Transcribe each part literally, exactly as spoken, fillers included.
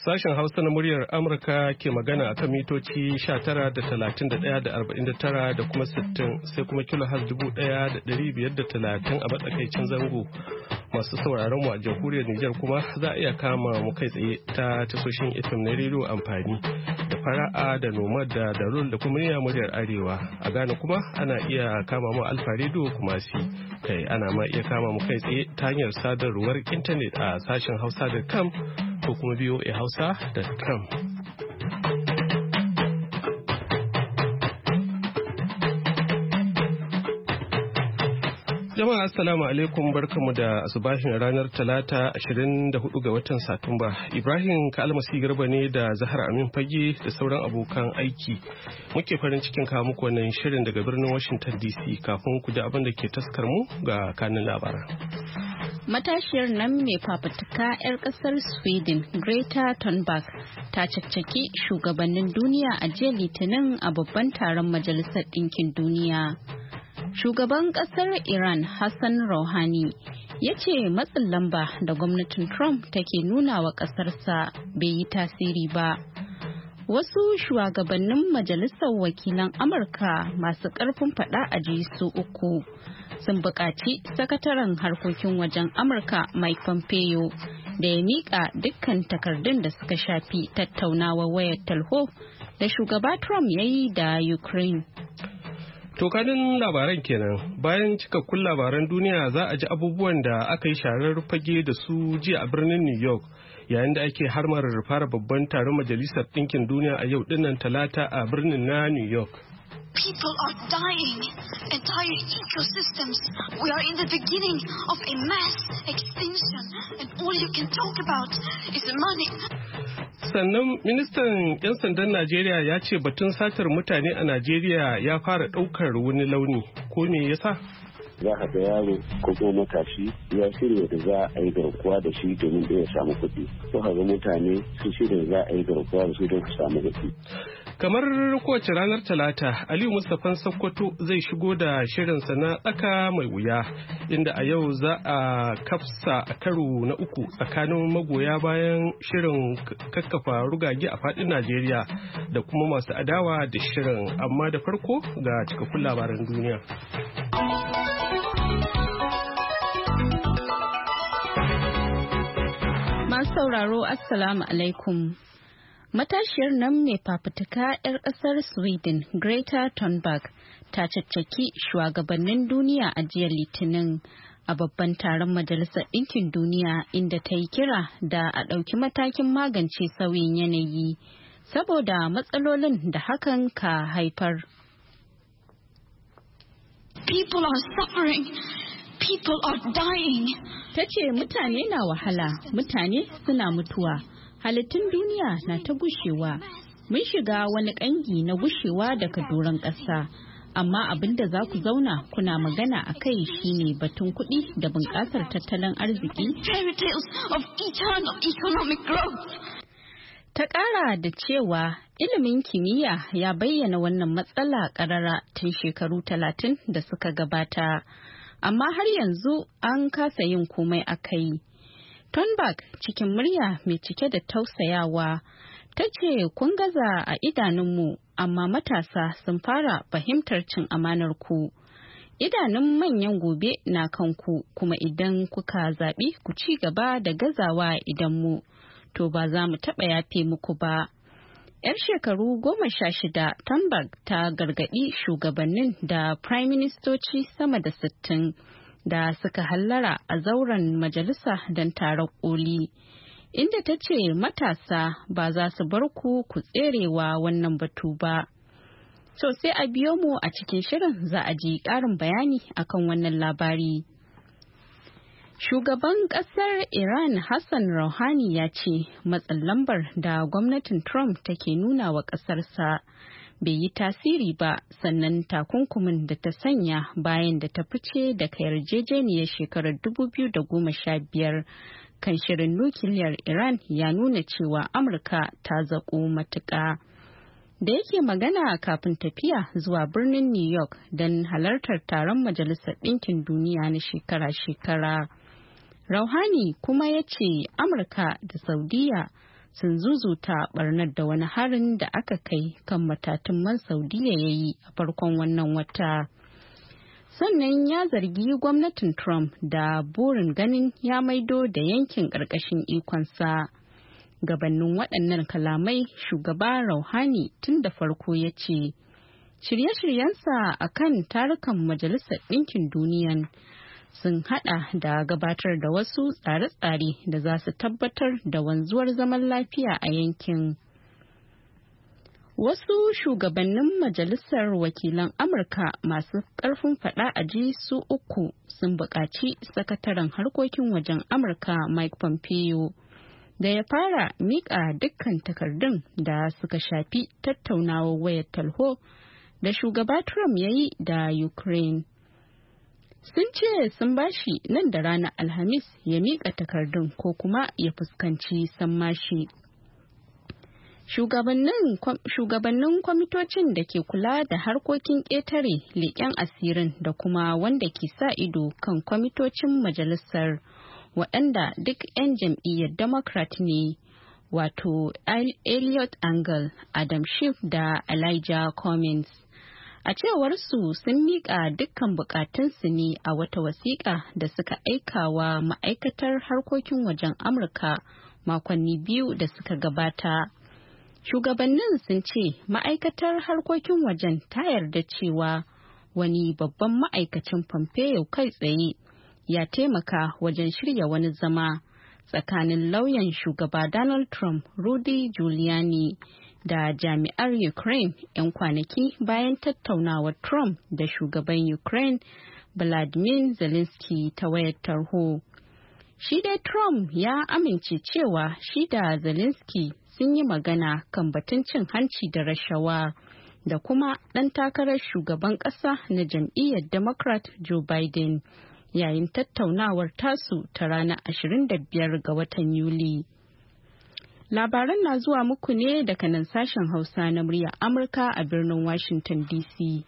Sashen Hausa na muryar Amurka ke magana akan mitoci sha tara da talatin da ɗaya da arba'in da tara da kuma sittin sai kuma kilohaz dubu ɗaya da ɗari biyar da talatin a matsakaicin zango. Masu sauraron mu a jamhuriyar Nijar kuma za a iya kama mu kai tsaye ta tasoshin F M na rediyo amfani da fara'a da nomad da darul da kuma niyyar muryar Arewa. A Ghana kuma ana iya kama mu Alfa rediyo kuma si kai ana ma iya kama mu kai tsaye ta hanyar sadarwar intanet a sashen hausa dot com ko kuma v o a hausa dot com. Jama'a assalamu alaikum, barkamu da asubahin ranar talata ashirin da hudu ga watan Satumba. Ibrahim Kalmasi Garba ne da Zahar Amin Fage da sauran abokan aiki muke farin cikin kawo muku wannan shirin daga birnin Washington D C. Kafin ku ji abin da ke taskar mu ga kanin labaran. Matashiyar nan mai fafutuka 'yar kasar Sweden Greta Thunberg ta caccaki shugabannin duniya a jiya Litinin a babban taron Majalisar Ɗinkin Duniya. Shugaban kasar Iran Hassan Rouhani ya ce matsin lamba da gwamnatin Trump take nuna wa kasarsa bai yi tasiri ba. Wasu shugabannin Majalisar Wakilan Amurka masu ƙarfin faɗa a ji su uku sun buƙaci sakataren harkokin wajen Amurka Mike Pompeo da ya miƙa dukkan takardun da suka shafi tattaunawar wayar talho da shugaba Trump ya yi da Ukraine. To kanin labaran kenan, bayan cikakkun labaran duniya za a ji abubuwan da aka yi sharar fage da su jiya a birnin New York yayin da ake harmar fara babban taron Majalisar Ɗinkin Duniya a yau dinnan Talata a birnin na New York. People are dying. Entire ecosystems. We are in the beginning of a mass extinction, and all you can talk about is money. Sannan ministan 'yan sandan Najeriya ya ce batun satar mutane a Najeriya ya fara ɗaukar wani launi. Ko me yasa? Za ka ga yaro ko kuma matashi ya shirya da za a yi garkuwa da shi domin da ya samu kuɗi. Ko ka ga mutane su shirya za a yi garkuwa da su don su samu kuɗi. Kamar kowace ranar Talata, Aliyu Mustapha Sokoto zai shigo da shirinsa na tsaka mai wuya, inda a yau za a kafsa a karo na uku tsakanin magoya bayan shirin kakkafa rugage a faɗin Najeriya da kuma masu adawa da shirin. Amma da farko ga cikakkun labaran duniya. Masu sauraro, Assalamu alaikum. Matashiyar nan mai fafutuka 'yar ƙasar Sweden Greta Thunberg ta caccaki shugabannin duniya a jiya Litinin a babban taron Majalisar Ɗinkin Duniya, inda ta yi kira da a ɗauki matakin magance sauyin yanayi saboda matsalolin da hakan ka haifar. People are suffering. People are dying. Ta ce mutane na wahala, mutane suna mutuwa. Halittun duniya na ta gushewa. Mun shiga wani ƙangi na gushewa daga doron ƙasa. Amma abin da za ku zauna kuna magana a kai shine batun kuɗi da bunƙasar tattalin arziki. Ta ƙara da cewa ilimin kimiyya ya bayyana wannan matsala ƙarara tun shekaru talatin da suka gabata. Amma har yanzu an kasa yin komai a kai. Thunberg cikin murya mai cike da tausayawa ta ce kun gaza a idanunmu, amma matasa sun fara fahimtar cin amanar ku. Idanun manyan gobe na kanku, kuma idan kuka zaɓi ku ci gaba da gazawa idanmu, to ba za mu taɓa yafe muku ba. 'Yar shekaru goma sha shida, Thunberg ta gargaɗi shugabannin da Prime Ministoci sama da sittin da suka hallara a zauren majalisa don taron koli, inda ta ce matasa ba za su bar ku ku tserewa wannan batu ba. So sai a biyo mu a cikin shirin za a ji ƙarin bayani akan wannan labari. Shugaban ƙasar Iran Hassan Rouhani ya ce matsin lambar da gwamnatin Trump take nuna wa ƙasarsa bai yi tasiri ba, sannan takunkumin da ta sanya bayan da ta fice daga yarjejeniyar shekarar dubu biyu da goma sha biyar kan shirin nukiliyar Iran ya nuna cewa Amurka ta zaƙo matuƙa. Da yake magana kafin tafiya zuwa birnin New York don halartar taron Majalisar Ɗinkin Duniya na shekara-shekara, Rouhani kuma ya ce Amurka da Saudiya sun zuzuta barnar da wani harin da aka kai kan matatun man Saudiya ya yi a farkon wannan wata. Sannan ya zargi gwamnatin Trump da burin ganin ya maido da yankin ƙarƙashin ikonsa. Gabanin waɗannan kalamai, shugaba Rouhani tun da farko ya ce, shirye-shiryensa a kan tarukan Majalisar Ɗinkin Duniya sun haɗa da gabatar da wasu tsare-tsare da za su tabbatar da wanzuwar zaman lafiya a yankin. Wasu shugabannin Majalisar Wakilan Amurka masu ƙarfin faɗa a ji su uku sun buƙaci Sakataren Harkokin Wajen Amurka Mike Pompeo da ya fara miƙa dukkan takardun da suka shafi tattaunawar wayar talho da shugaba Trump ya yi da Ukraine. Sun ce sun bashi nan da ranar Alhamis ya miƙa takardun ko kuma ya fuskanci sammashi. Shugabannin kwamitocin da ke kula da harkokin ƙetare leƙen asirin da kuma wanda ke sa ido kan kwamitocin majalisar waɗanda duk 'yan jam'iyyar Democrat ne, wato Eliot Engel, Adam Schiff da Elijah Cummings. A cewar su sun miƙa dukkan bukatunsu ne a wata wasiƙa da suka aika wa ma'aikatar harkokin wajen Amurka makonni biyu da suka gabata. Shugabannin sun ce ma'aikatar harkokin wajen ta yarda cewa wani babban ma'aikacin Pompeo kai tsaye ya taimaka wajen shirya wani zama tsakanin lauyan shugaba Donald Trump, Rudy Giuliani, da jami'ar Ukraine 'yan kwanaki bayan tattaunawar Trump da shugaban Ukraine Vladimir Zelensky ta wayar tarho. Shi dai Trump ya amince cewa shi da Zelensky sun yi magana kan batun cin hanci da rashawa da kuma ɗan takarar shugaban ƙasa na jam'iyyar Democrat Joe Biden yayin tattaunawar tasu ta ranar ashirin da biyar ga watan Yuli. Labaran na zuwa muku ne daga nan sashen Hausa na muryar Amurka a birnin Washington D C.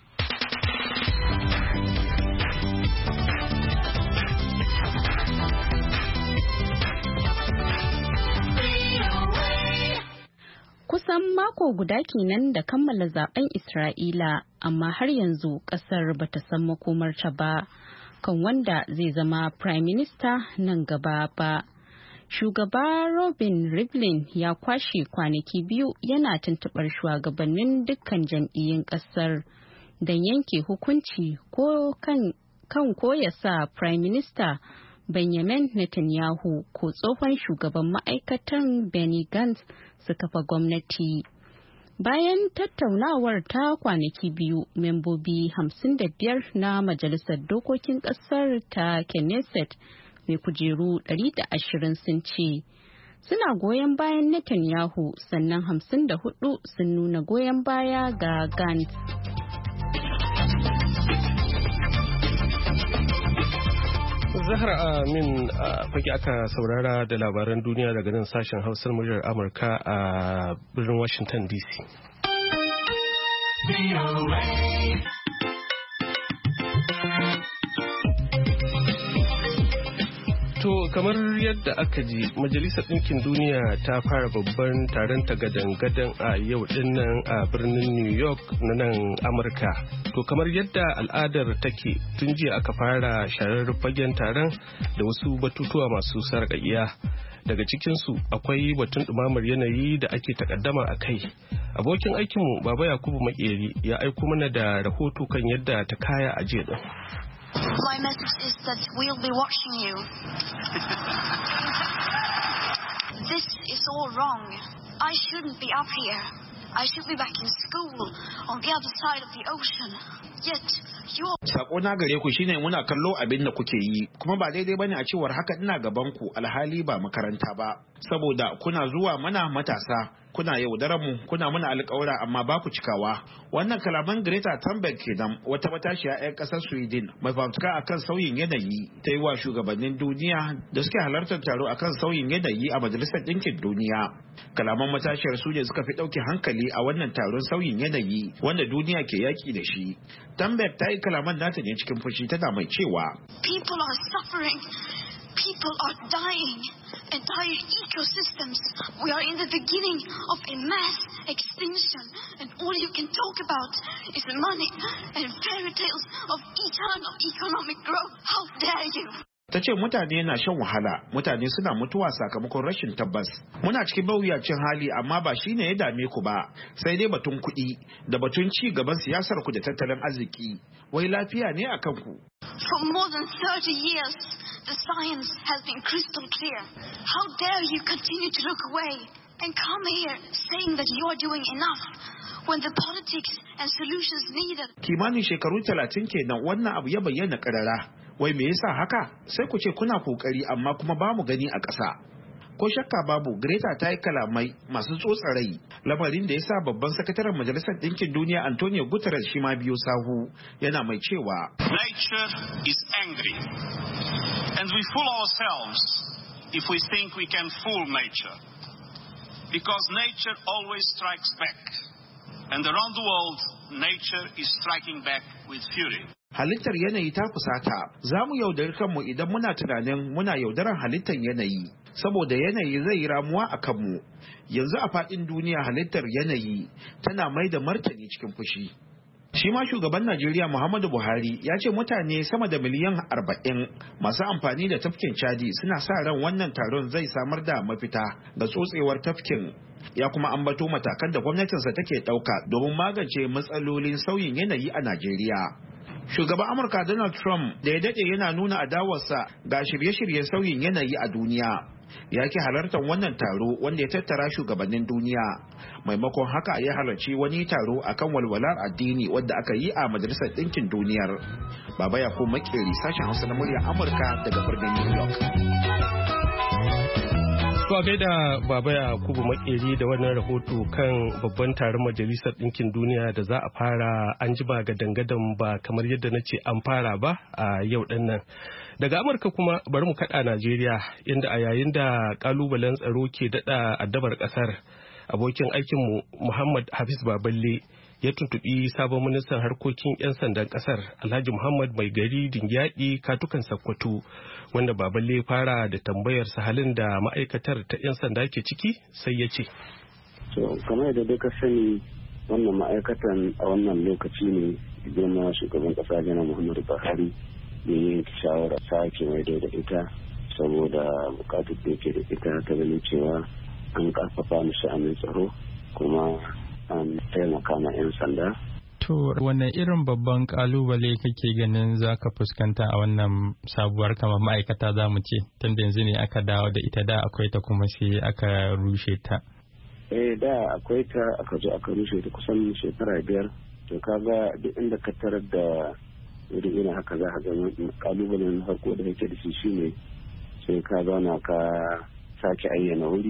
Kusan mako guda kenan da kammala zaben Isra'ila, amma har yanzu kasar bata san makomarta ba kan wanda zai zama Prime Minister nan gaba ba. Shugaba Robin Rivlin ya kwashe kwanaki biyu yana tuntuɓar shugabannin dukkan jam'iyyun ƙasar don yanke hukunci ko kan, kan ko ya sa Prime Minister Benjamin Netanyahu ko tsohon shugaban ma'aikatan Benny Gantz su kafa gwamnati. Bayan tattaunawar ta kwanaki biyu, membobi hamsin da biyar na Majalisar Dokokin Ƙasar ta Knesset mai kujeru ɗari da ashirin sun ce suna goyon bayan Netanyahu, sannan hamsin da hudu sun nuna goyon baya ga Gantz. Zahra Amin a fage aka saurara da labaran duniya daga nan sashen Hausar muryar Amurka a birnin Washington D C. To kamar yadda aka ji, Majalisar Ɗinkin Duniya ta fara babban taron ta gadan-gadan a yau dinnan a birnin New York na nan Amurka. To kamar yadda al'adar take, tun jiya aka fara sharar fagen taron da wasu batutuwa masu sarƙaƙiya. Daga cikinsu akwai batun ɗumamar yanayi da ake takaddama a kai. Abokin aikinmu Baba Yakubu Makeri ya aiko mana da rahoto kan yadda ta kaya a jiya din. My message is that we'll be watching you. This is all wrong. I shouldn't be up here. I should be back in school on the other side of the ocean. Yet you. Sako na gare ku shine muna kallo abin da kuke yi, kuma ba daidai bane a cewar haka ina gaban ku alhali ba makaranta ba, saboda kuna zuwa mana matasa, kuna yaudarar mu, kuna muna alƙawura amma ba ku cikawa. Wannan kalaman Greta Thunberg kenan, wata matashiya 'yan ƙasar Sweden mai fafutuka akan sauyin yanayi, ta yi wa shugabannin duniya da suke halartar taro akan sauyin yanayi a Majalisar Ɗinkin Duniya. Kalaman matashiyar su ne suka fi ɗauke hankali a wannan taron sauyin yanayi wanda duniya ke yaki da shi. Thunberg ta yi kalaman nata ne cikin fushi, tana mai cewa people are suffering People are dying. Entire ecosystems. We are in the beginning of a mass extinction. And all you can talk about is money and fairy tales of eternal economic growth. How dare you? Ta ce mutane na shan wahala, mutane suna mutuwa sakamakon rashin tabbas. Muna cikin mawuyacin hali amma ba shine ya dame ku ba, sai dai batun kuɗi da batun ci gaban siyasar ku da tattalin arziki. Wai lafiya ne akan ku. For more than thirty years, the science has been crystal clear. How dare you continue to look away and come here saying that you are doing enough when the politics and solutions needed. Kimanin shekaru talatin kenan wannan abu ya bayyana karara. Wai me yasa haka? Sai ku ce kuna kokari amma kuma ba mu gani a ƙasa. Ko shakka babu Greta ta yi kalamai masu tsotsa rai, lamarin da ya sa babban sakataren Majalisar Ɗinkin Duniya Antonio Guterres shi ma biyo sahu yana mai cewa Nature is angry and we fool ourselves if we think we can fool nature, because nature always strikes back, and around the world nature is striking back with fury. Halittar yanayi ta kusata, za mu yaudari kanmu idan muna tunanin muna yaudaran halittar yanayi, saboda yanayi zai yi ramuwa a kanmu. Yanzu a faɗin duniya halittar yanayi tana mai da martani cikin fushi. Shi ma shugaban Najeriya Muhammadu Buhari ya ce mutane sama da miliyan arba'in masu amfani da tafkin Chadi suna sa ran wannan taron zai samar da mafita ga tsotsewar tafkin. Ya kuma ambato matakan da gwamnatinsa take ɗauka domin magance matsalolin sauyin yanayi a Najeriya. Shugaban Amurka Donald Trump da ya dade yana nuna adawarsa ga shirye-shiryen sauyin yanayi a duniya. Ya ki halartar wannan taro wanda ya tattara shugabannin duniya. Maimakon haka ya halarci wani taro akan walwalar addini wanda aka yi a Majalisar Ɗinkin Duniyar. Baba Yakubu Makeri, sashen Hausa na muryar Amurka daga birnin New York. To a gaida Baba Yakubu Makeri da wannan rahoto kan babban taron Majalisar Ɗinkin Duniya da za a fara an jima ga dangadan ba kamar yadda na ce an fara ba a yau ɗin nan. Daga Amurka kuma bari mu kaɗa Najeriya inda a yayin da ƙalubalen tsaro ke daɗa addabar ƙasar, abokin aikinmu Muhammad Hafiz Baballe ya tuntuɓi sabon ministan harkokin 'yan sandan ƙasar Alhaji Muhammad Mai Gari Dingyadi Katukan Sakkwato, wanda Baballe fara da tambayar sa halin da ma'aikatar ta 'yan sanda ke ciki sai ya ce. To kamar da duka sani wannan ma'aikatan a wannan lokaci ne girma shugaban ƙasa Janar Muhammadu Buhari ya yanke shawarar sake mai da ita saboda bukatar da yake da ita ta ganin cewa an karfafa sha'anin tsaro kuma an taimaka na 'yan sanda. To, wane irin babban kalubale kake ganin za ka fuskanta a wannan sabuwar kamar ma'aikata za mu ce, tun da yanzu ne aka dawo da ita, da akwai ta kuma sai aka rushe ta? Eh, da akwai ta aka zo aka rushe ta kusan shekara biyar. To, kaga duk inda ka tarar da irin ina haka za ka ga kalubalen harko da yake da shi shine sai ka zauna ka sake ayyana wuri.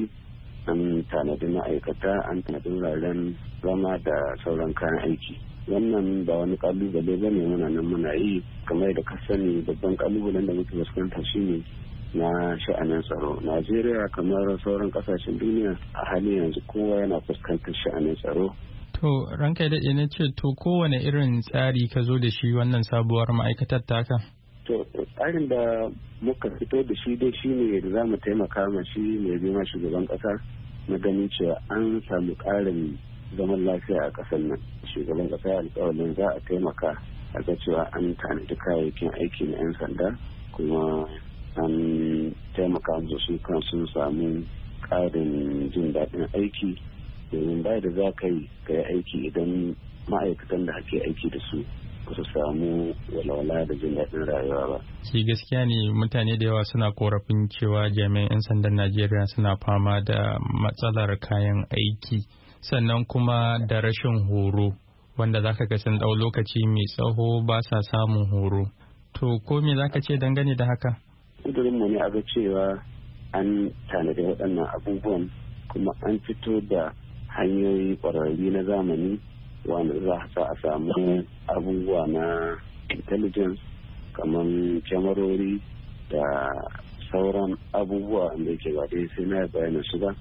An tanadi ma'aikata, an tanadi wuraren zama da sauran kayan aiki. Wannan ba wani kalubale ba ne, muna nan muna yi. Kamar da ka sani babban kalubalen da muke fuskanta shine na sha'anin tsaro. Najeriya kamar sauran kasashen duniya a halin yanzu kowa yana fuskantar sha'anin tsaro. To ranka daɗe na ce to kowane irin tsari ka zo da shi wannan sabuwar ma'aikatar taka? To tsarin da muka fito da shi dai shi ne da za mu taimaka ma shi mai zama shugaban ƙasa na ganin cewa an samu ƙarin zaman lafiya a ƙasar nan. Shugaban ƙasa ya alƙawarin za a taimaka a ga cewa an tanadi kayayyakin aiki na 'yan sanda kuma an taimaka musu su kan sun samu ƙarin jin daɗin aiki, domin bai da za ka yi ka yi aiki idan ma'aikatan da ake aiki da su ba su samu walwala da jin daɗin rayuwa ba. Shi gaskiya ne mutane da yawa suna korafin cewa jami'an 'yan sandan Najeriya suna fama da matsalar kayan aiki sannan kuma da rashin horo wanda zaka ga sun ɗau lokaci mai tsawo ba sa samun horo. To ko me zaka ce dangane da haka? Kudurinmu ne a ga cewa an tanadi waɗannan abubuwan kuma an fito da hanyoyi ƙwararri na zamani wanda za a samu abubuwa na intelligence kamar kyamarori da sauran abubuwa da yake ba dai sai na bayanin su ba.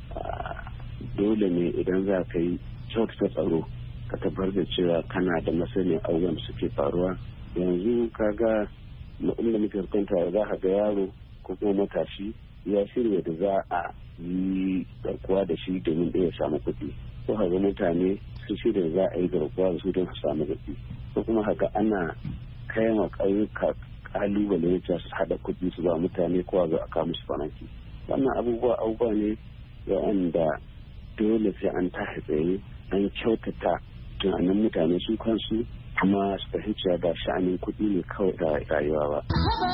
Dole ne idan za ka yi kyautata tsaro ka tabbatar da cewa kana da masanin abubuwan da suke faruwa. Yanzu kaga inda muke fuskanta za ka ga yaro ko kuma matashi ya shirya da za a yi garkuwa da shi domin ɗaya samu kuɗi, ko haka mutane su shirya za a yi garkuwa da su don su samu kuɗi, ko kuma haka ana kai ma ƙauyuka ƙalubale ne su haɗa kuɗi su ba mutane ko a zo a kawo musu fanaki. Wannan abubuwa abubuwa ne wanda dole sai an tashi tsaye an kyautata tunanin mutane su kansu kuma su fahimci ba sha'anin kuɗi ne kawai da rayuwa ba.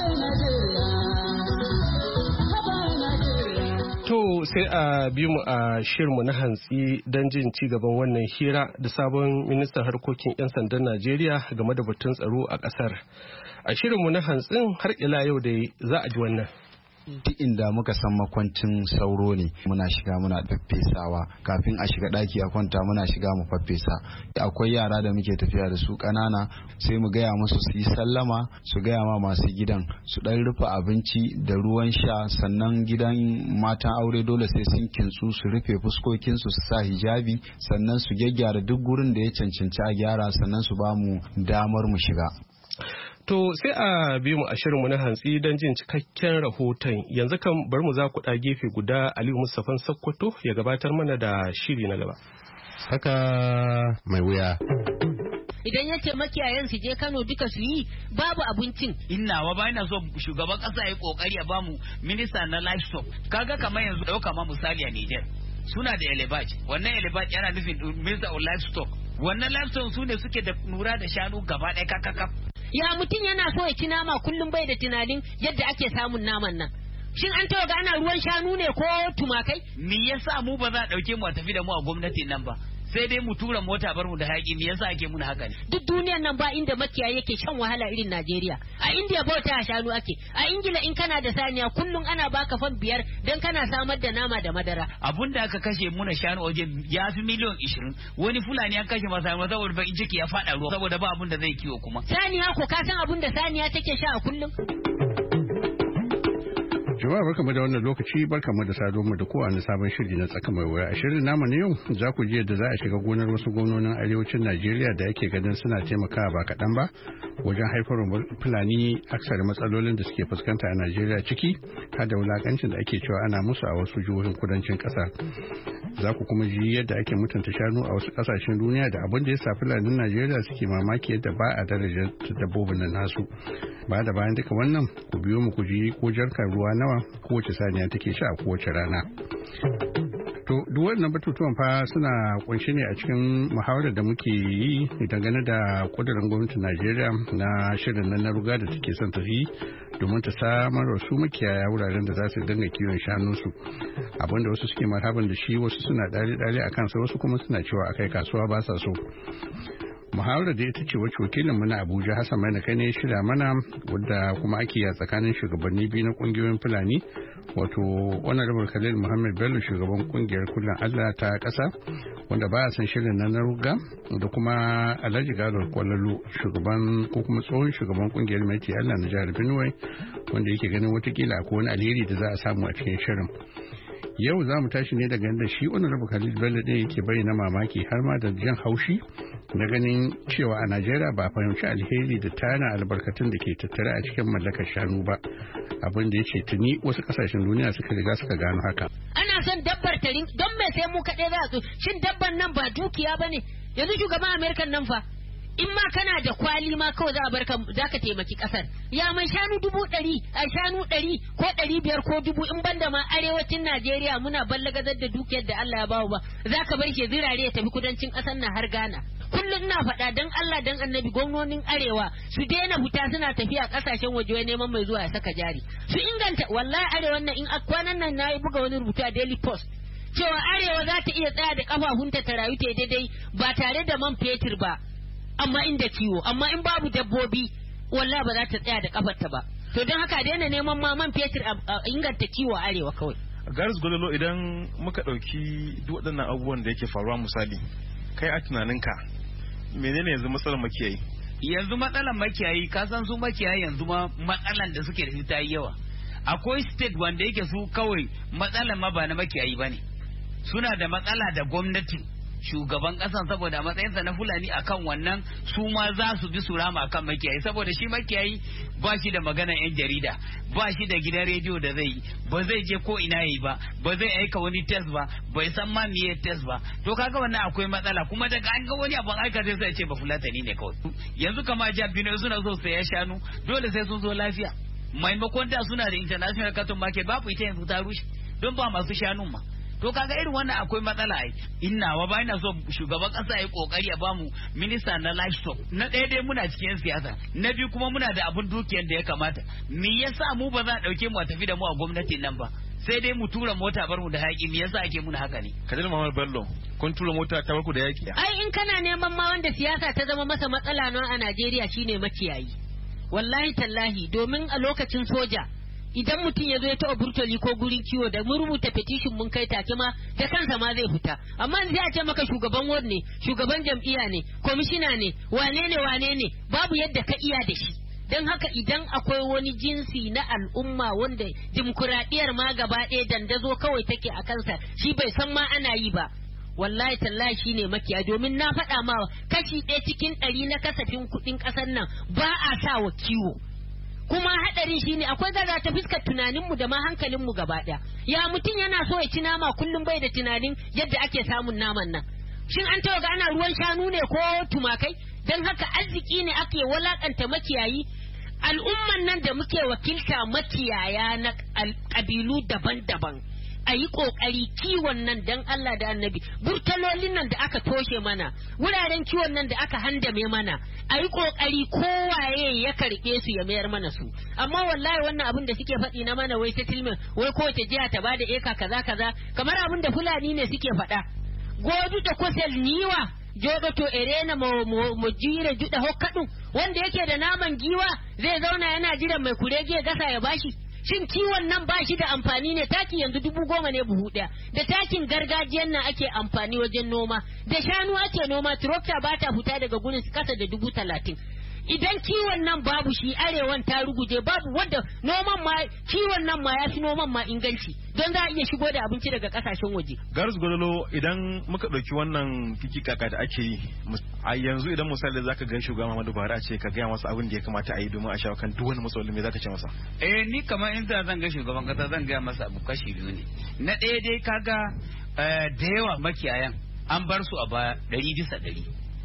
To sai a bi mu a shirmu na hantsi don jin ci gaban wannan hira da sabon ministan harkokin 'yan sandan Najeriya game da batun tsaro a ƙasar. A shirinmu na hantsin har ila yau da za a ji wannan. Duk inda muka san makwancin sauro ne muna shiga muna faffesawa, kafin a shiga daki a kwanta muna shiga mu faffesa. Akwai yara da muke tafiya da su ƙanana sai mu gaya musu su yi sallama, su gaya ma masu gidan su ɗan rufe abinci da ruwan sha, sannan gidan matan aure dole sai sun kintsu su rufe fuskokinsu su sa hijabi, sannan su gyaggyara duk gurin da ya cancanci a gyara, sannan su ba mu damar mu shiga. To sai a bi mu a shirinmu na hantsi don jin cikakken rahoton. Yanzu kan bar mu za ku ɗa gefe guda Aliyu Mustapha Sokoto ya gabatar mana da shiri na gaba. Saka mai wuya. Idan ya ce makiyayan su je Kano duka su yi babu abincin. Inna wa ba ina so shugaban kasa ya kokari ya bamu minista na livestock. Kaga kamar yanzu dauka ma misali a Niger. Suna da elebaj. Wannan elebaj yana nufin minister of livestock. Wannan livestock su ne suke da nura da shanu gaba ɗaya kakakaf. Ya mutum yana so ya ci nama kullum bai da tunanin yadda ake samun naman nan. Shin an taɓa ga ana ruwan shanu ne ko tumakai? Me yasa mu ba za a ɗauke mu a tafi da mu a gwamnati nan ba? Sai dai mu tura mota bar mu da haƙi, me yasa ake muna haka ne? Duk duniyar nan ba inda makiyayi yake shan wahala irin Najeriya. A India bauta a shanu ake. A Ingila in kana da saniya kullum ana baka fan biyar dan kana samar da nama da madara. Abun da aka kashe muna shanu waje ya fi miliyan ishirin. Wani Fulani ya kashe masa shanu saboda bakin ciki ya faɗa ruwa saboda ba abun da zai kiwo kuma. Saniya ko ka san abun da saniya take sha a kullum? Jama'a barkamu da wannan lokaci, barkamu da sado mu da kowane sabon shiri na tsaka mai waya. A shirin namu na yau za ku ji yadda za a shiga gonar wasu gwamnonin arewacin Najeriya da yake ganin suna taimakawa ba kaɗan ba wajen haifar Fulani aksar matsalolin da suke fuskanta a Najeriya, ciki har da wulakancin da ake cewa ana musu a wasu jihohin kudancin ƙasa. Za ku kuma ji yadda ake mutunta shanu a wasu ƙasashen duniya da abin da ya sa Fulanin Najeriya suke mamaki yadda ba a darajar dabbobin nan nasu. Ba da bayan duka wannan ku biyo mu ku ji ko jarkar ruwa nawa kowace saniya take sha a kowace rana. To duk wannan batutuwan fa suna kunshi ne a cikin muhawarar da muke yi dangane da kudirin gwamnatin Najeriya na shirin nan na ruga da take son ta yi domin ta samar wa su makiyaya wuraren da za su dinga kiwon shanunsu. Abinda wasu suke marhaban da shi, wasu suna dare-dare a kansa, wasu kuma suna cewa akai kasuwa ba sa so. Muhawarar da ita ce wacce wakilin mu na Abuja Hassan Mai kai ne shirya mana, wadda kuma ake yi a tsakanin shugabanni biyu na kungiyoyin Fulani, wato Honorable Khalil Muhammad Bello shugaban kungiyar Kullum Allah ta kasa wanda baya son shirin na Naruga, da kuma Alhaji Gado Kwalalu shugaban ko kuma tsohon shugaban kungiyar Mai Allah na jihar Benue, wanda yake ganin watakila akwai wani alheri da za a samu a cikin shirin. Yau za mu tashi ne daga yadda shi Honorable Khalil Bello ɗin yake bayyana mamaki har ma da jan haushi da ganin cewa a Najeriya ba fahimci alheri da tana albarkatun da ke tattare a cikin mallakar shanu ba, abin da ya ce tuni wasu kasashen duniya suka riga suka gano haka. Ana son dabbar tarin don me sai mu kaɗai za su, shin dabban nan ba dukiya ba ne? Yanzu shugaban Amerikan nan fa in ma kana da kwali ma kawai za a barka za ka taimaki kasar. Ya mai shanu dubu ɗari a shanu ɗari ko ɗari biyar ko dubu in banda ma arewacin Najeriya muna ballagazar da dukiyar da Allah ya bawo ba, za ka bar shi zirare ya tafi kudancin ƙasar nan har Ghana. Kullum ina faɗa dan Allah dan annabi gwamnonin arewa su daina fita suna tafiya ƙasashen waje wai neman mai zuwa ya saka jari. Su inganta wallahi arewan nan in kwanan nan na yi buga wani rubutu a Daily Post cewa arewa za ta iya tsaya da kafafunta ta rayu ta daidai ba tare da man fetur ba. Amma inda ciwo, amma in babu dabbobi wallahi ba za ta tsaya da kafarta ba. To don haka daina neman ma man fetur a inganta ciwo a arewa kawai. Garis Gololo, idan muka ɗauki duk waɗannan abubuwan da yake faruwa misali, kai a tunaninka menene yanzu matsalar makiyayi? Yanzu matsalar makiyayi, ka san su makiyayi yanzu ma matsalan da suke da shi ta yi yawa. Akwai state wanda yake su kawai matsalar ma ba na makiyayi ba ne. Suna da matsala da gwamnati shugaban kasan saboda a matsayinsa na Fulani akan wannan su ma za su bi su rama akan makiyayi saboda shi makiyayi ba shi da maganar yan jarida ba shi da gidan rediyo da zai yi ba zai je ko ina yi ba ba zai aika wani test ba bai san ma miye test ba to kaga wannan akwai matsala kuma daga an ga wani abin aika sai sai ce ba Fulatani ne kawai yanzu kama jabino suna so sai ya shanu dole sai sun zo lafiya maimakon da suna da international cotton market babu ita yanzu ta rushe don ba masu shanun ma to kaga irin wannan akwai matsala ai inna wa ba ina so shugaban kasa yayi kokari ya bamu minista na livestock na ɗaya dai muna cikin siyasa na biyu kuma muna da abun dukiyar da ya kamata me yasa mu ba za a dauke mu a tafi da mu a gwamnatin nan ba sai dai mu tura mota bar mu da haƙi me yasa ake muna haka ne Kadil Muhammad Bello kun tura mota ta barku da yaƙi ai in kana neman ma wanda siyasa ta zama masa matsala nan a Najeriya shine makiyayi wallahi tallahi domin a lokacin soja idan mutum ya zo ya taɓa burtoli ko gurin kiwo da mun rubuta petition mun kai take ma da kansa ma zai fita amma sai a ce maka shugaban ward ne shugaban jam'iyya ne komishina ne wane ne wane ne babu yadda ka iya da shi don haka idan akwai wani jinsi na al'umma wanda dimokuraɗiyar ma gaba ɗaya dandazo kawai take a kansa shi bai san ma ana yi ba wallahi tallahi shine makiya domin na faɗa ma kashi ɗaya cikin ɗari na kasafin kuɗin ƙasar nan ba a sa wa kiwo kuma hadari shine akwai gaza ta fuskar tunaninmu da ma hankalinmu gaba daya ya mutum yana so ya ci nama kullum bai da tunanin yadda ake samun naman nan shin an tawaga ana ruwan shanu ne ko tumakai dan haka arziki ne ake walakanta makiyayi al'umman nan da muke wakilta makiyaya na kabilu daban-daban a yi ƙoƙari kiwon nan don Allah da annabi burtalolin nan da aka toshe mana wuraren kiwon nan da aka handame mana a yi ƙoƙari kowaye ya karɓe su ya mayar mana su amma wallahi wannan abin da suke faɗi na mana wai settlement wai kowace jiha ta bada eka kaza kaza kamar abin da Fulani ne suke faɗa godu da kosel niwa jodo to erena mo mo jire juda hokkadum wanda yake da naman giwa zai zauna yana jiran mai kurege gasa ya bashi shin kiwon nan ba shi da amfani ne taki yanzu dubu goma ne buhu ɗaya da takin gargajiyan nan ake amfani wajen noma da shanu ake noma tractor ba ta fita daga gurin kasa da dubu talatin idan kiwon nan babu shi arewan ta ruguje babu wanda noman ma kiwon nan ma ya fi noman ma inganci don za a iya shigo da abinci daga kasashen waje. Garus Godolo idan muka ɗauki wannan kikikaka da ake yi a yanzu idan misali za ka gan shugaban Muhammadu Buhari a ce ka gaya masa abin da ya kamata a yi domin a shawo kan duk wani matsaloli me za ka ce masa? Eh ni kamar in za zan ga shugaban kasa zan gaya masa abu kashi biyu ne. Na ɗaya dai kaga da yawa makiyayan an bar su a baya ɗari bisa ɗari.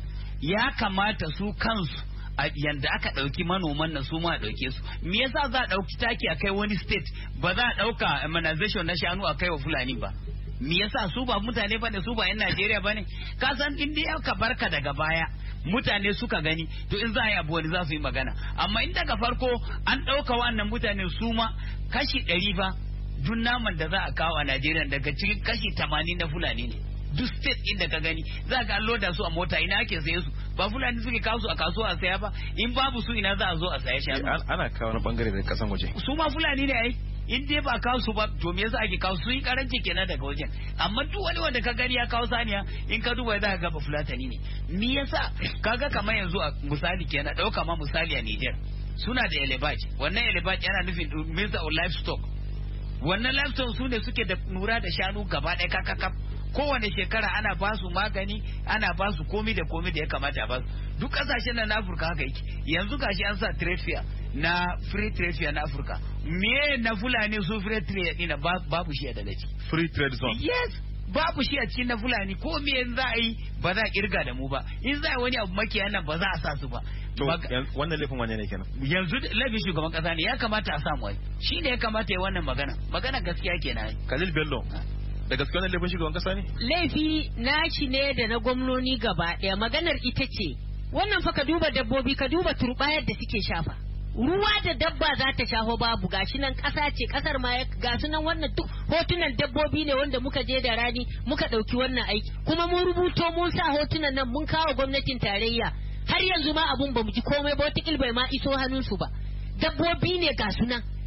Ya kamata su kansu a yanda aka ɗauki manoman nan su ma a ɗauke su me yasa za a ɗauki taki a kai wani state ba za a ɗauka immunization na shanu a kai wa Fulani ba me yasa su ba mutane bane su ba yan Najeriya bane ka san in dai aka barka daga baya mutane suka gani to in za a yi abu wani za su yi magana amma in daga farko an ɗauka wannan mutane su ma kashi ɗari fa duk naman da za a kawo a Najeriya daga cikin kashi tamanin na Fulani ne duk state inda ka gani za ka loda su a mota ina ake saye su ba Fulani suke kawo su a kasuwa a saya ba in babu su ina za a zo a saya shanu ana kawo na bangare daga kasan waje su ma Fulani ne ai in dai ba kawo su ba to me yasa ake kawo su yi karanci kenan daga wajen amma duk wani wanda ka gani ya kawo saniya in ka duba za ka ga ba Fulatani ne me yasa kaga kamar yanzu a misali kenan dauka ma misali a Niger suna da elebaj wannan elebaj yana nufin Minister of Livestock wannan livestock su ne suke da nura da shanu gaba ɗaya kakakaf kowane shekara ana ba su magani ana ba su komi da komi da ya kamata a ba su duk kasashen nan na Afirka haka yake yanzu gashi an sa trade fair na free trade fair na Afirka me na Fulani su free trade din babu shi a daga ciki free trade zone yes babu shi a cikin na Fulani ko me yanzu za a yi ba za a kirga da mu ba in za a wani abu makiya nan ba za a sa su ba to wannan laifin wane ne kenan yanzu laifin shugaban kasa ne ya kamata a samu wai shi ne ya kamata ya wannan magana magana gaskiya kenan Khalil Bello da gaskiya wannan laifin shugaban kasa ne laifi nashi ne da na gwamnoni gaba ɗaya maganar ita ce wannan fa ka duba dabbobi ka duba turbayar da suke shafa ruwa da dabba za ta shaho babu gashi nan ƙasa ce ƙasar ma ga su nan wannan duk hotunan dabbobi ne wanda muka je da rani muka ɗauki wannan aiki kuma mun rubuto mun sa hotunan nan mun kawo gwamnatin tarayya har yanzu ma abun ba mu ji komai ba wata bai ma iso hannunsu ba dabbobi ne ga su nan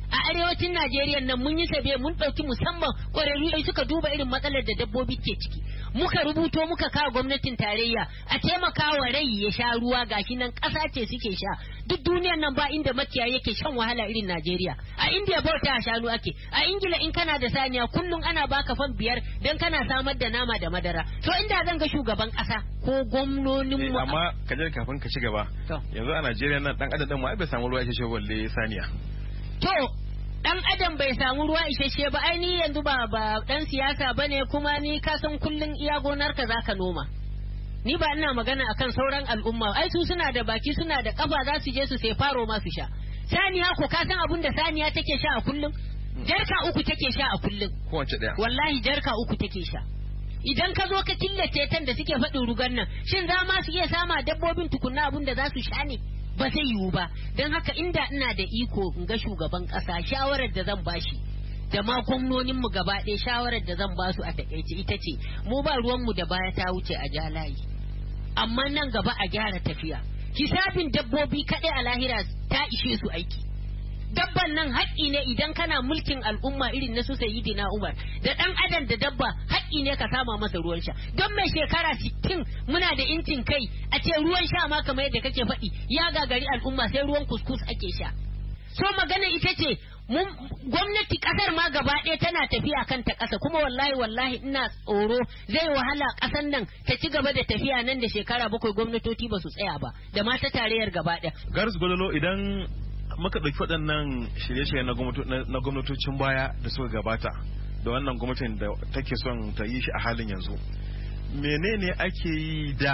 a arewacin Najeriya nan mun yi sabe mun ɗauki musamman ƙwararru suka duba irin matsalar da dabbobi ke ciki muka rubuto muka kawo gwamnatin tarayya a taimaka wa rai ya sha ruwa gashi nan ƙasa ce suke sha duk duniyar nan ba inda makiyayi yake shan wahala irin Najeriya a India bauta a shanu ake a Ingila in kana da saniya kullum ana baka fan biyar dan kana samar da nama da madara to inda zan ga shugaban ƙasa ko gwamnonin mu amma kaje kafin ka ci gaba yanzu a Najeriya nan dan adam ma bai samu ruwa isasshe balle saniya to dan adam bai samu ruwa isasshe ba ai ni yanzu ba ba dan siyasa bane kuma ni ka san kullun iya gonar ka zaka noma ni ba ina magana akan sauran al'umma ai su suna da baki suna da kafa za su je su sai faro ma su sha saniya ko ka san abin da saniya take sha a kullun jarka uku take sha a kullun kowace daya wallahi jarka uku take sha idan ka zo ka killace tan da suke faɗin rugan nan shin za ma su iya sama dabbobin tukunna abin da za su sha ne ba zai yiwu ba don haka inda ina da iko in ga shugaban ƙasa shawarar da zan bashi da ma gwamnoninmu gaba ɗaya shawarar da zan basu a taƙaice ita ce mu ba ruwanmu da baya ta wuce a ja layi amma nan gaba a gyara tafiya hisabin dabbobi kaɗai a lahira ta ishe su aiki dabban nan haƙƙi ne idan kana mulkin al'umma irin na su sayyidina Umar da ɗan adam da dabba haƙƙi ne ka sama masa ruwan sha don mai shekara sittin muna da incin kai a ce ruwan sha ma kamar yadda kake faɗi ya gagari al'umma sai ruwan kuskus ake sha so magana ita ce mun gwamnati ƙasar ma gaba ɗaya tana tafiya kan ta ƙasa kuma wallahi wallahi ina tsoro zai wahala ƙasar nan ta ci gaba da tafiya nan da shekara bakwai gwamnatoci ba su tsaya ba da ma ta tarayyar gaba ɗaya Garis Gololo idan muka ɗauki waɗannan shirye-shirye na gwamnatocin baya da suka gabata da wannan gwamnatin da take son ta yi shi a halin yanzu menene ake yi da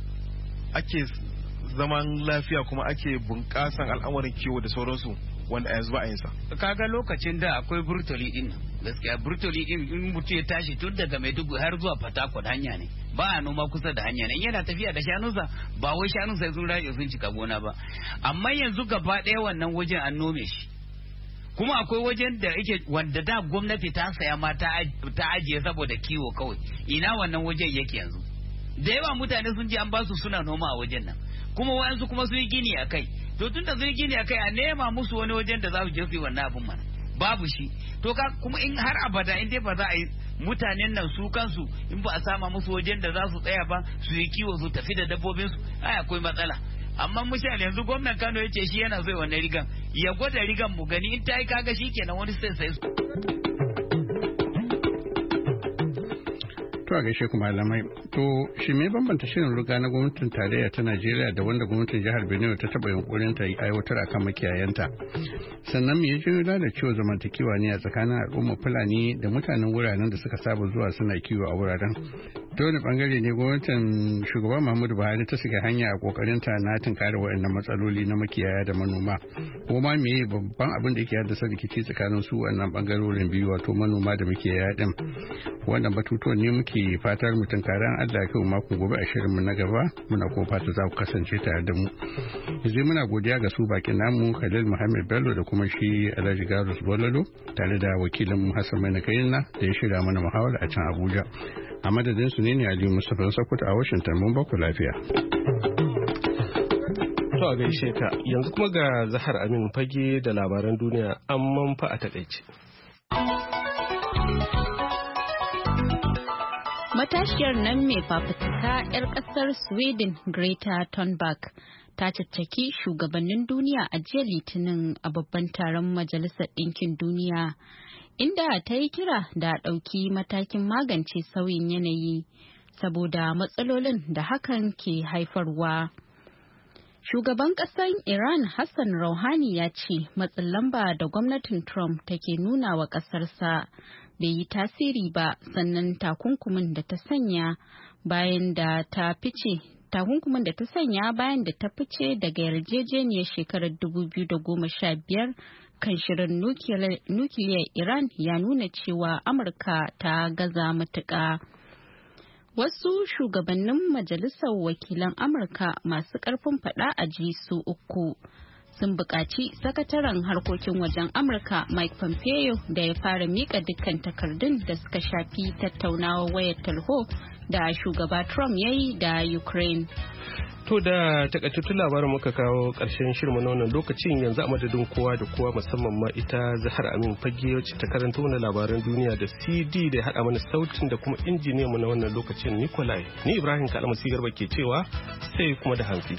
ake zaman lafiya kuma ake bunƙasan al'amarin kiwo da sauransu wanda a yanzu ba a yin sa kaga lokacin da akwai burtoli din gaskiya burtoli din in mutum ya tashi tun daga Maiduguri har zuwa Fatakwal hanya ne ba a noma kusa da hanya ne yana tafiya da shanunsa ba wai shanunsa sun rage sun cika gona ba amma yanzu gaba ɗaya wannan wajen an nome shi kuma akwai wajen da yake wanda da gwamnati ta saya ma ta ajiye saboda kiwo kawai ina wannan wajen yake yanzu da yawa mutane sun ji an basu suna noma a wajen nan kuma wayansu kuma sun yi gini a kai to tun da sun yi gini a kai a nema musu wani wajen da za su je su yi wannan abin mana babu shi to ka kuma in har abada in dai ba za a yi mutanen nan su kansu in ba a sama musu wajen da za su tsaya ba su yi kiwo su tafi da dabbobin su ai akwai matsala amma misali yanzu gwamnan Kano yace shi yana so wannan rigan ya gwada rigan mu gani in ta yi kaga shikenan wani sai sai To a gaishe kuma malamai. To shi me bambanta shirin ruga na gwamnatin tarayya ta Najeriya da wanda gwamnatin jihar Benue ta taba yunkurin ta aiwatar akan makiyayanta? Sannan me ya janyo da ciwo zamantakewa ne a tsakanin al'umma Fulani da mutanen wuraren da suka saba zuwa suna kiwo a wuraren? Ta wani bangare ne gwamnatin shugaban Muhammadu Buhari ta shiga hanya a kokarin ta na tunkare waɗannan matsaloli na makiyaya da manoma? Ko ma me babban abin da yake haddasa rikici tsakanin su wannan bangarorin biyu wato manoma da makiyaya din? Wannan batutuwan ne muke fatar mu tunkaran Allah kai mako gobe a shirin mu na gaba muna kuma fata za ku kasance tare da mu. Yanzu muna godiya ga su bakin namu Khalil Muhammad Bello da kuma shi Alhaji Garus Bololo tare da wakilin mu Hassan Mai Nakayina da ya shirya mana muhawara a can Abuja. A madadin su ne ne Aliyu Mustafa Sokoto a Washington mun ba ku lafiya. To a gaishe ka yanzu kuma ga Zahar Amin Fage da labaran duniya amman fa a takaice. Matashiyar nan mai fafutuka 'yar ƙasar Sweden Greta Thunberg ta caccaki shugabannin duniya a jiya Litinin a babban taron Majalisar Ɗinkin Duniya, inda ta yi kira da ɗauki matakin magance sauyin yanayi saboda matsalolin da hakan ke haifarwa. Shugaban ƙasar Iran Hassan Rouhani ya ce matsin lamba da gwamnatin Trump take nuna wa ƙasarsa bai yi tasiri ba, sannan takunkumin da ta sanya bayan da ta fice takunkumin da ta sanya bayan da ta fice daga yarjejeniyar shekarar dubu biyu da goma sha biyar kan shirin nukiliyar Iran ya nuna cewa Amurka ta gaza matuƙa. Wasu shugabannin majalisar wakilan Amurka masu ƙarfin faɗa a ji su uku sun buƙaci sakataren harkokin wajen Amurka Mike Pompeo da ya fara mika dukkan takardun da suka shafi tattaunawar wayar talho da shugaba Trump ya yi da Ukraine. To da takaitattun labarin muka kawo ƙarshen shirin na wannan lokacin, yanzu a madadin kowa da kowa musamman ma ita Zahar Amin Fage wacce ta karanta mana labaran duniya da C D da ya haɗa mana sautin da kuma injiniyanmu na wannan lokacin Nikolai. Ni Ibrahim Kalmasi Garba ke cewa sai kuma da hantsi.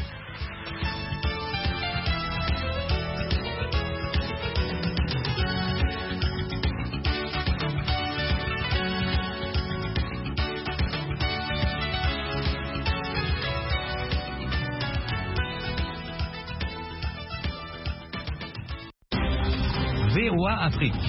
V O A Afrique.